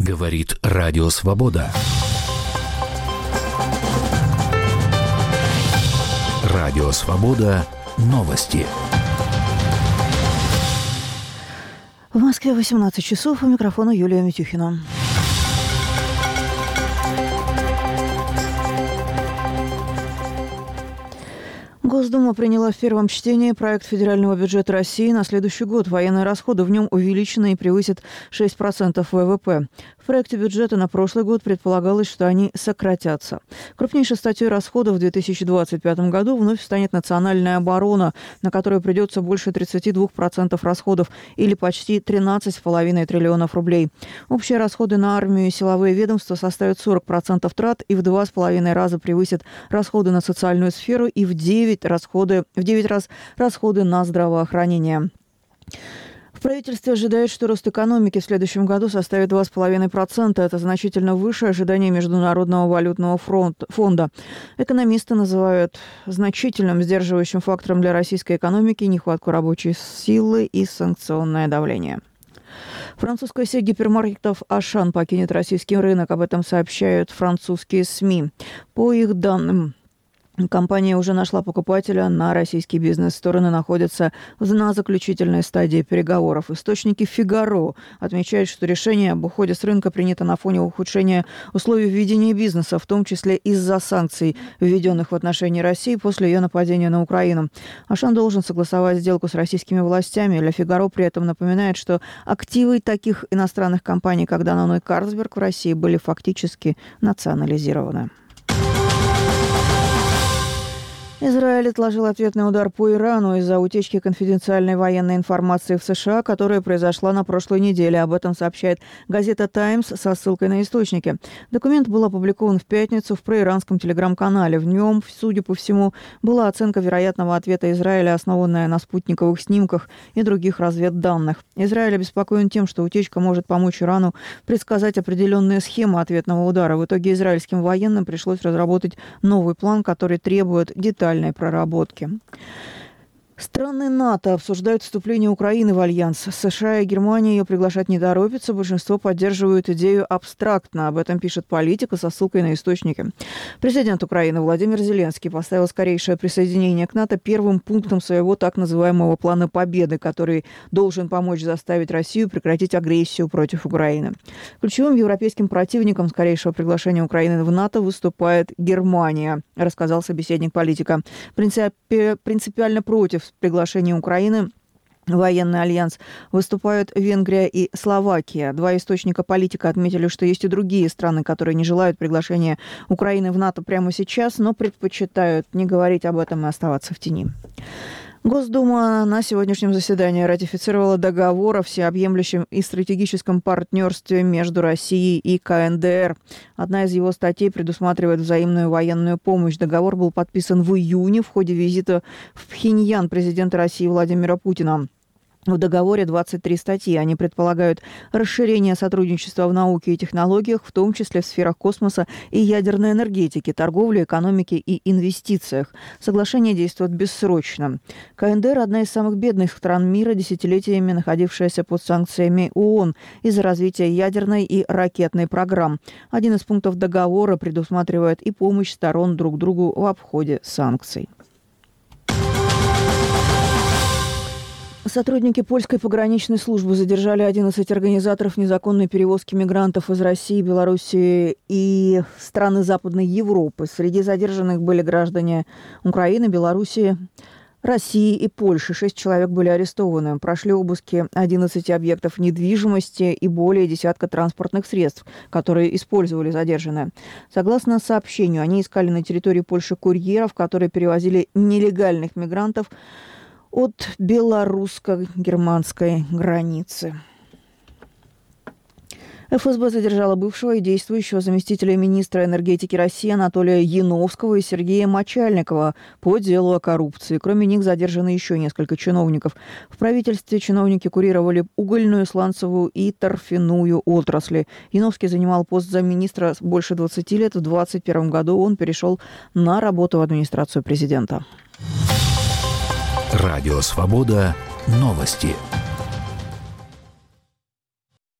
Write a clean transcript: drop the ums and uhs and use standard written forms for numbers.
Говорит Радио Свобода. Радио Свобода. Новости. В Москве 18 часов. У микрофона Юлия Митюхина. Госдума приняла в первом чтении проект федерального бюджета России на следующий год. Военные расходы в нем увеличены и превысят 6% ВВП. В проекте бюджета на прошлый год предполагалось, что они сократятся. Крупнейшей статьей расходов в 2025 году вновь станет национальная оборона, на которую придется больше 32% расходов или почти 13,5 триллионов рублей. Общие расходы на армию и силовые ведомства составят 40% трат и в 2,5 раза превысят расходы на социальную сферу и в 9 раз расходы на здравоохранение. В правительстве ожидают, что рост экономики в следующем году составит 2,5%. Это значительно выше ожиданий Международного валютного фонда. Экономисты называют значительным сдерживающим фактором для российской экономики нехватку рабочей силы и санкционное давление. Французская сеть гипермаркетов «Ашан» покинет российский рынок. Об этом сообщают французские СМИ. По их данным, компания уже нашла покупателя на российский бизнес. Стороны находятся на заключительной стадии переговоров. Источники «Фигаро» отмечают, что решение об уходе с рынка принято на фоне ухудшения условий ведения бизнеса, в том числе из-за санкций, введенных в отношении России после ее нападения на Украину. «Ашан» должен согласовать сделку с российскими властями. «Ля Фигаро» при этом напоминает, что активы таких иностранных компаний, как Данон и Карлсберг в России, были фактически национализированы. Израиль отложил ответный удар по Ирану из-за утечки конфиденциальной военной информации в США, которая произошла на прошлой неделе. Об этом сообщает газета «Таймс» со ссылкой на источники. Документ был опубликован в пятницу в проиранском телеграм-канале. В нем, судя по всему, была оценка вероятного ответа Израиля, основанная на спутниковых снимках и других разведданных. Израиль обеспокоен тем, что утечка может помочь Ирану предсказать определенные схемы ответного удара. В итоге израильским военным пришлось разработать новый план, который требует детальной проработки. Страны НАТО обсуждают вступление Украины в альянс. США и Германия ее приглашать не торопятся. Большинство поддерживают идею абстрактно. Об этом пишет «Политика» со ссылкой на источники. Президент Украины Владимир Зеленский поставил скорейшее присоединение к НАТО первым пунктом своего так называемого плана победы, который должен помочь заставить Россию прекратить агрессию против Украины. Ключевым европейским противником скорейшего приглашения Украины в НАТО выступает Германия, рассказал собеседник «Политика». Принципиально против приглашения Украины в военный альянс выступают Венгрия и Словакия. Два источника «Политика» отметили, что есть и другие страны, которые не желают приглашения Украины в НАТО прямо сейчас, но предпочитают не говорить об этом и оставаться в тени. Госдума на сегодняшнем заседании ратифицировала договор о всеобъемлющем и стратегическом партнерстве между Россией и КНДР. Одна из его статей предусматривает взаимную военную помощь. Договор был подписан в июне в ходе визита в Пхеньян президента России Владимира Путина. В договоре 23 статьи. Они предполагают расширение сотрудничества в науке и технологиях, в том числе в сферах космоса и ядерной энергетики, торговли, экономике и инвестициях. Соглашение действует бессрочно. КНДР – одна из самых бедных стран мира, десятилетиями находившаяся под санкциями ООН из-за развития ядерной и ракетной программ. Один из пунктов договора предусматривает и помощь сторон друг другу в обходе санкций. Сотрудники польской пограничной службы задержали 11 организаторов незаконной перевозки мигрантов из России, Белоруссии и страны Западной Европы. Среди задержанных были граждане Украины, Белоруссии, России и Польши. 6 человек были арестованы. Прошли обыски 11 объектов недвижимости и более десятка транспортных средств, которые использовали задержанные. Согласно сообщению, они искали на территории Польши курьеров, которые перевозили нелегальных мигрантов от белорусско-германской границы. ФСБ задержала бывшего и действующего заместителя министра энергетики России Анатолия Яновского и Сергея Мочальникова по делу о коррупции. Кроме них задержаны еще несколько чиновников. В правительстве чиновники курировали угольную, сланцевую и торфяную отрасли. Яновский занимал пост замминистра больше 20 лет. В 2021 году он перешел на работу в администрацию президента. Радио «Свобода». Новости.